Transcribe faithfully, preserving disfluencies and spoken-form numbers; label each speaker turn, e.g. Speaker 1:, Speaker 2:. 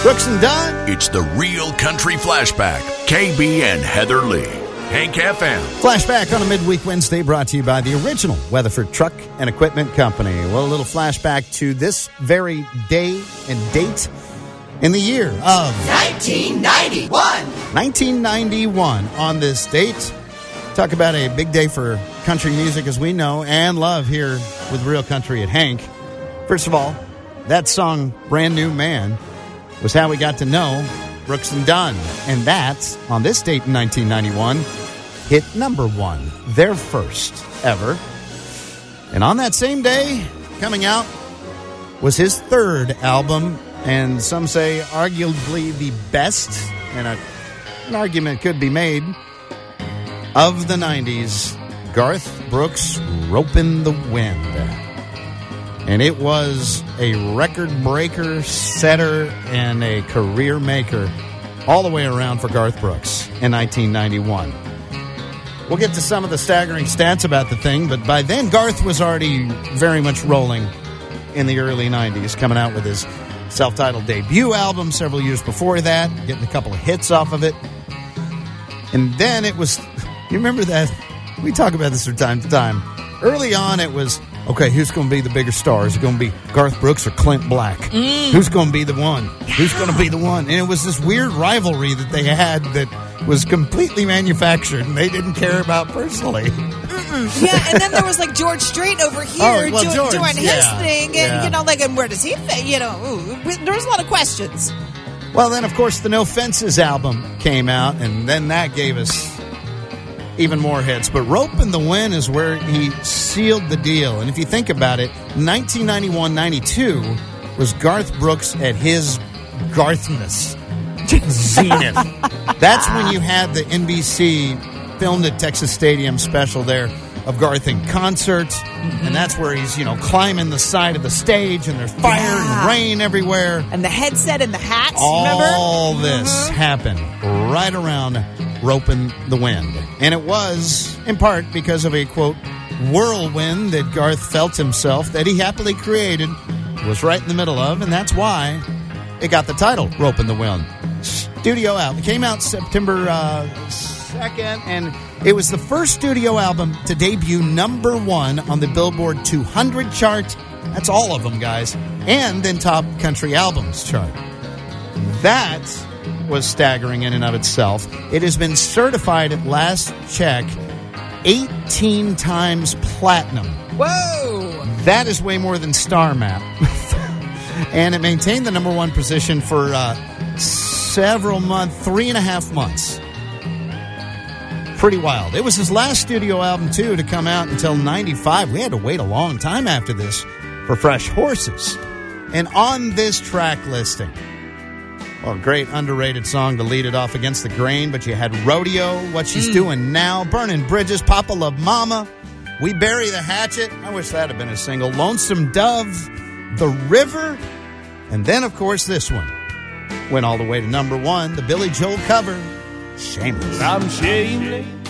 Speaker 1: Brooks and Dunn.
Speaker 2: It's the Real Country Flashback. K B and Heather Lee. Hank F M.
Speaker 1: Flashback on a midweek Wednesday brought to you by the original Weatherford Truck and Equipment Company. Well, a little flashback to this very day and date in the year of
Speaker 3: nineteen ninety-one.
Speaker 1: nineteen ninety-one. On this date, talk about a big day for country music as we know and love here with Real Country at Hank. First of all, that song, Brand New Man, was how we got to know Brooks and Dunn. And that, on this date in nineteen ninety-one, hit number one, their first ever. And on that same day, coming out, was his third album, and some say arguably the best, and a, an argument could be made, of the nineties, Garth Brooks' Ropin' the Wind. And it was a record breaker, setter, and a career maker all the way around for Garth Brooks in nineteen ninety-one. We'll get to some of the staggering stats about the thing, but by then Garth was already very much rolling in the early nineties, coming out with his self-titled debut album several years before that, getting a couple of hits off of it. And then it was, you remember that? We talk about this from time to time. Early on, it was, okay, who's going to be the bigger star? Is it going to be Garth Brooks or Clint Black? Mm. Who's going to be the one? Yeah. Who's going to be the one? And it was this weird rivalry that they had that was completely manufactured, and they didn't care about personally.
Speaker 4: Mm-mm. Yeah, and then there was like George Strait over here
Speaker 1: oh, well,
Speaker 4: doing,
Speaker 1: George,
Speaker 4: doing his
Speaker 1: yeah,
Speaker 4: thing, and
Speaker 1: yeah.
Speaker 4: you know, like, and where does he fit? You know, ooh, there was a lot of questions.
Speaker 1: Well, then, of course, the No Fences album came out, and then that gave us even more hits. But Ropin' the Wind is where he sealed the deal. And if you think about it, nineteen ninety-one ninety-two was Garth Brooks at his Garthness. Zenith. That's when you had the N B C filmed at Texas Stadium special there of Garth in concert. Mm-hmm. And that's where he's, you know, climbing the side of the stage, and there's fire yeah. and rain everywhere.
Speaker 4: And the headset and the hats,
Speaker 1: All
Speaker 4: remember?
Speaker 1: All this
Speaker 4: mm-hmm.
Speaker 1: happened right around Ropin' the Wind. And it was, in part, because of a, quote, whirlwind that Garth felt himself that he happily created, was right in the middle of, and that's why it got the title, Ropin' the Wind. Studio album. It came out September uh, second, and it was the first studio album to debut number one on the Billboard two hundred chart. That's all of them, guys. And then top country albums chart. That was staggering in and of itself. It has been certified at last check eighteen times platinum.
Speaker 4: Whoa!
Speaker 1: That is way more than Star Map. And it maintained the number one position for uh, several months, three and a half months. Pretty wild. It was his last studio album, too, to come out until ninety-five. We had to wait a long time after this for Fresh Horses. And on this track listing, well, a great underrated song to lead it off against the grain, but you had Rodeo, What She's mm. Doing Now, Burning Bridges, Papa Love Mama, We Bury the Hatchet. I wish that had been a single. Lonesome Dove, The River, and then, of course, this one went all the way to number one, the Billy Joel cover, Shameless.
Speaker 5: I'm shameless,